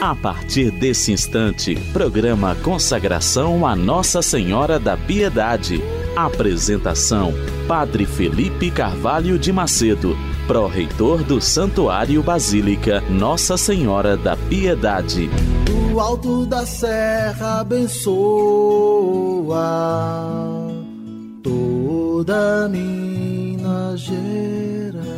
A partir desse instante, programa Consagração a Nossa Senhora da Piedade. Apresentação: Padre Felipe Carvalho de Macedo, pró-reitor do Santuário Basílica Nossa Senhora da Piedade. Do alto da serra abençoa toda Minas Gerais.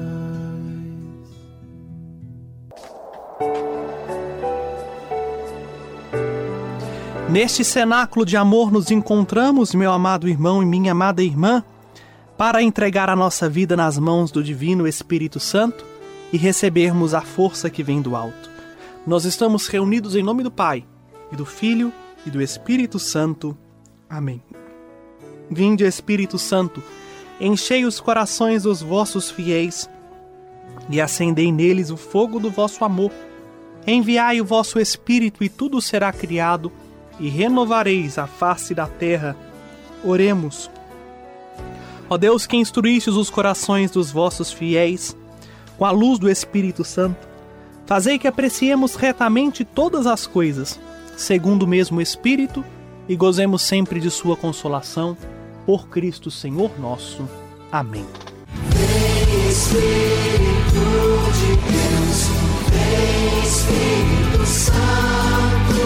Neste cenáculo de amor nos encontramos, meu amado irmão e minha amada irmã, para entregar a nossa vida nas mãos do Divino Espírito Santo e recebermos a força que vem do alto. Nós estamos reunidos em nome do Pai, e do Filho, e do Espírito Santo. Amém. Vinde, Espírito Santo, enchei os corações dos vossos fiéis e acendei neles o fogo do vosso amor. Enviai o vosso Espírito e tudo será criado, e renovareis a face da terra. Oremos. Ó Deus, que instruístes os corações dos vossos fiéis com a luz do Espírito Santo, fazei que apreciemos retamente todas as coisas, segundo o mesmo Espírito, e gozemos sempre de sua consolação, por Cristo Senhor nosso. Amém. Vem Espírito de Deus, vem Espírito Santo,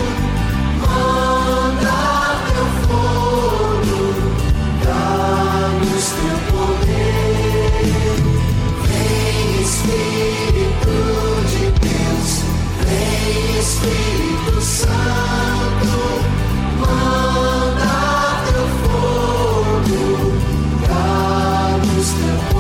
manda teu fogo, dá-nos teu poder. Vem Espírito de Deus, vem Espírito Santo, manda teu fogo, dá-nos teu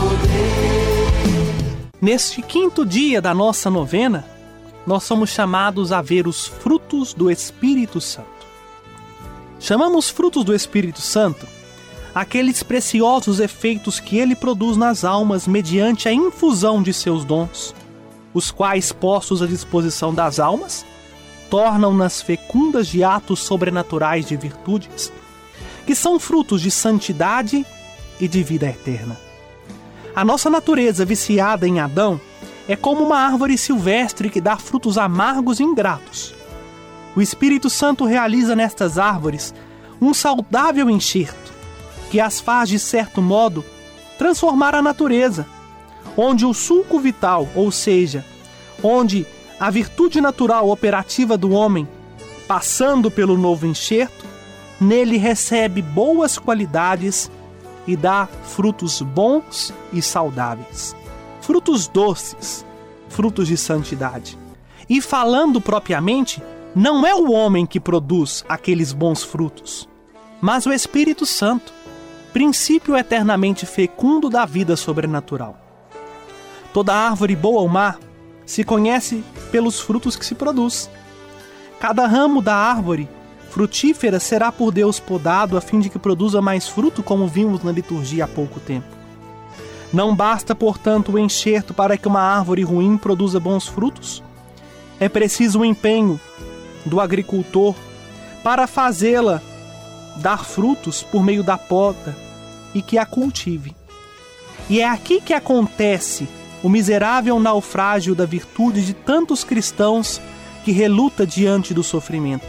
poder. Neste quinto dia da nossa novena, nós somos chamados a ver os frutos do Espírito Santo. Chamamos frutos do Espírito Santo aqueles preciosos efeitos que ele produz nas almas mediante a infusão de seus dons, os quais, postos à disposição das almas, tornam-nas fecundas de atos sobrenaturais de virtudes, que são frutos de santidade e de vida eterna. A nossa natureza viciada em Adão é como uma árvore silvestre que dá frutos amargos e ingratos. O Espírito Santo realiza nestas árvores um saudável enxerto, que as faz, de certo modo, transformar a natureza, onde o suco vital, ou seja, onde a virtude natural operativa do homem, passando pelo novo enxerto, nele recebe boas qualidades e dá frutos bons e saudáveis. Frutos doces, frutos de santidade. E falando propriamente, não é o homem que produz aqueles bons frutos, mas o Espírito Santo, princípio eternamente fecundo da vida sobrenatural. Toda árvore boa ou má se conhece pelos frutos que se produz. Cada ramo da árvore frutífera será por Deus podado a fim de que produza mais fruto, como vimos na liturgia há pouco tempo. Não basta, portanto, o enxerto para que uma árvore ruim produza bons frutos. É preciso o empenho do agricultor para fazê-la dar frutos por meio da poda e que a cultive. E é aqui que acontece o miserável naufrágio da virtude de tantos cristãos que reluta diante do sofrimento.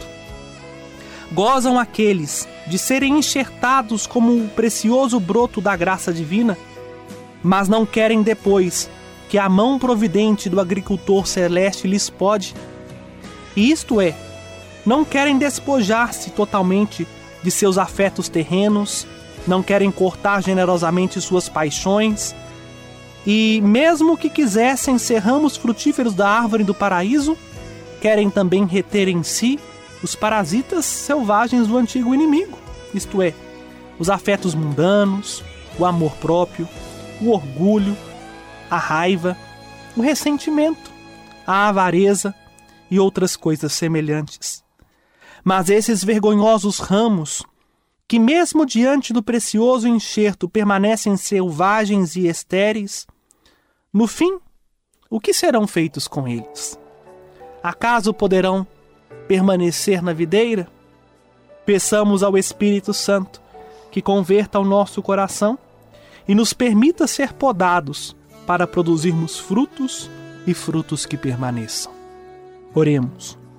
Gozam aqueles de serem enxertados como um precioso broto da graça divina, mas não querem depois que a mão providente do agricultor celeste lhes pode. E isto é, não querem despojar-se totalmente de seus afetos terrenos, não querem cortar generosamente suas paixões, e mesmo que quisessem ser ramos frutíferos da árvore do paraíso, querem também reter em si os parasitas selvagens do antigo inimigo, isto é, os afetos mundanos, o amor próprio, o orgulho, a raiva, o ressentimento, a avareza e outras coisas semelhantes. Mas esses vergonhosos ramos, que mesmo diante do precioso enxerto permanecem selvagens e estéreis, no fim, o que serão feitos com eles? Acaso poderão permanecer na videira? Peçamos ao Espírito Santo que converta o nosso coração e nos permita ser podados para produzirmos frutos e frutos que permaneçam. Oremos.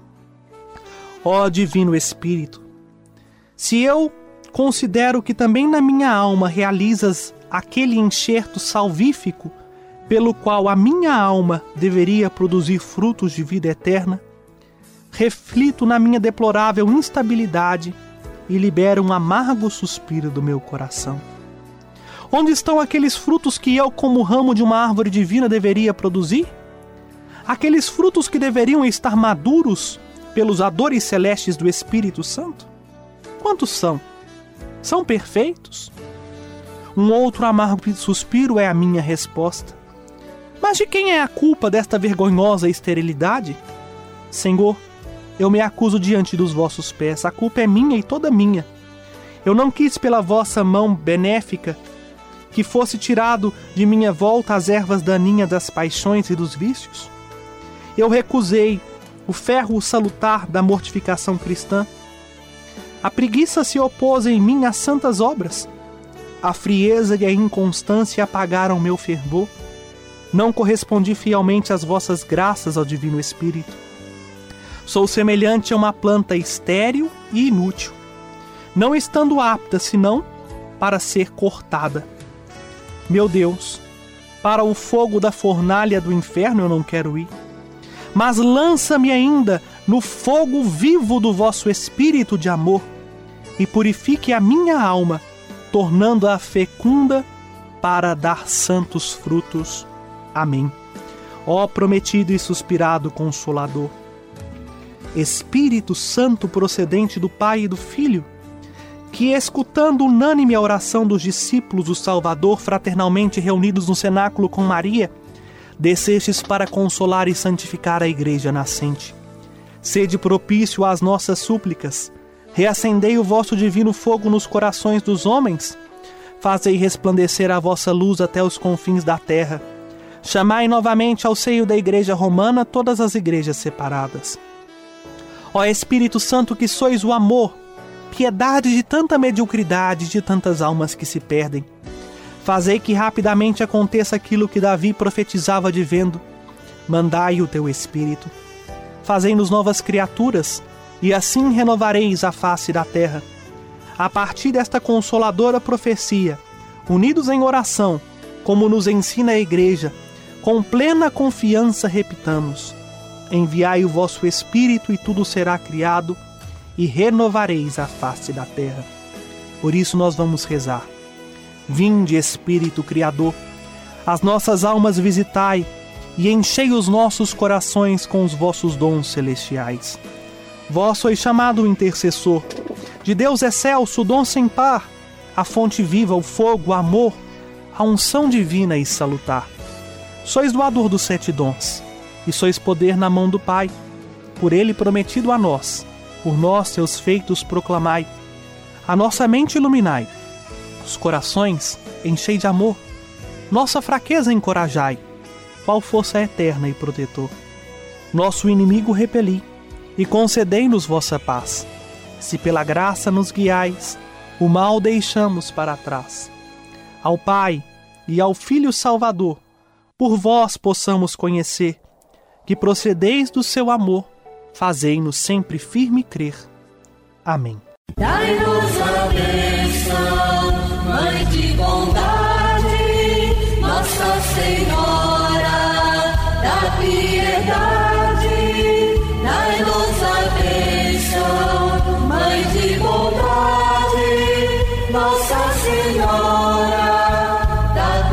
Ó Divino Espírito, se eu considero que também na minha alma realizas aquele enxerto salvífico pelo qual a minha alma deveria produzir frutos de vida eterna, reflito na minha deplorável instabilidade e libero um amargo suspiro do meu coração. Onde estão aqueles frutos que eu, como ramo de uma árvore divina, deveria produzir? Aqueles frutos que deveriam estar maduros pelos adores celestes do Espírito Santo? Quantos são? São perfeitos? Um outro amargo suspiro é a minha resposta. Mas de quem é a culpa desta vergonhosa esterilidade? Senhor, eu me acuso diante dos vossos pés, a culpa é minha e toda minha. Eu não quis pela vossa mão benéfica que fosse tirado de minha volta as ervas daninhas das paixões e dos vícios. Eu recusei o ferro salutar da mortificação cristã. A preguiça se opôs em mim às santas obras. A frieza e a inconstância apagaram meu fervor. Não correspondi fielmente às vossas graças, ao Divino Espírito. Sou semelhante a uma planta estéril e inútil, não estando apta senão para ser cortada. Meu Deus, para o fogo da fornalha do inferno eu não quero ir, mas lança-me ainda no fogo vivo do vosso Espírito de amor e purifique a minha alma, tornando-a fecunda para dar santos frutos. Amém. Ó prometido e suspirado Consolador, Espírito Santo procedente do Pai e do Filho, que, escutando unânime a oração dos discípulos do Salvador fraternalmente reunidos no cenáculo com Maria, descestes para consolar e santificar a Igreja nascente. Sede propício às nossas súplicas, reacendei o vosso divino fogo nos corações dos homens, fazei resplandecer a vossa luz até os confins da terra, chamai novamente ao seio da Igreja Romana todas as igrejas separadas. Ó Espírito Santo, que sois o amor, piedade de tanta mediocridade, de tantas almas que se perdem, fazei que rapidamente aconteça aquilo que Davi profetizava dizendo: mandai o teu Espírito. Fazei-nos novas criaturas, e assim renovareis a face da terra. A partir desta consoladora profecia, unidos em oração, como nos ensina a Igreja, com plena confiança repitamos: enviai o vosso Espírito e tudo será criado, e renovareis a face da terra. Por isso nós vamos rezar. Vinde, Espírito Criador, as nossas almas visitai, e enchei os nossos corações com os vossos dons celestiais. Vós sois chamado o intercessor, de Deus excelso, o dom sem par, a fonte viva, o fogo, o amor, a unção divina e salutar. Sois doador dos 7 dons, e sois poder na mão do Pai, por ele prometido a nós. Por nós, seus feitos, proclamai. A nossa mente iluminai. Os corações enchei de amor. Nossa fraqueza encorajai. Qual força eterna e protetor. Nosso inimigo repeli. E concedei-nos vossa paz. Se pela graça nos guiais, o mal deixamos para trás. Ao Pai e ao Filho Salvador, por vós possamos conhecer, que procedeis do seu amor, fazei-nos sempre firme crer. Amém. Dai-nos a bênção, Mãe de bondade, Nossa Senhora da piedade. Dai-nos a bênção, Mãe de bondade, Nossa Senhora da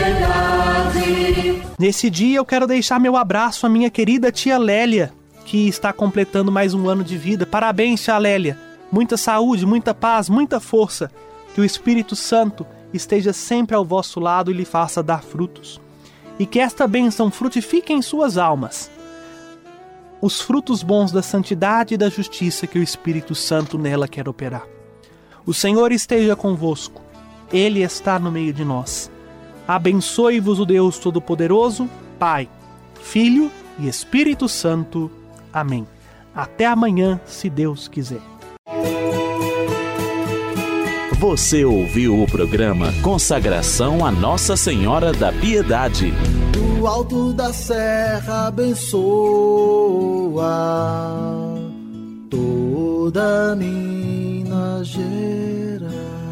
piedade. Nesse dia eu quero deixar meu abraço à minha querida tia Lélia, que está completando mais um ano de vida. Parabéns, tia Lélia. Muita saúde, muita paz, muita força. Que o Espírito Santo esteja sempre ao vosso lado e lhe faça dar frutos. E que esta bênção frutifique em suas almas os frutos bons da santidade e da justiça que o Espírito Santo nela quer operar. O Senhor esteja convosco. Ele está no meio de nós. Abençoe-vos o Deus Todo-Poderoso, Pai, Filho e Espírito Santo. Amém. Até amanhã, se Deus quiser. Você ouviu o programa Consagração a Nossa Senhora da Piedade. Do alto da serra abençoa. toda Minas Gerais.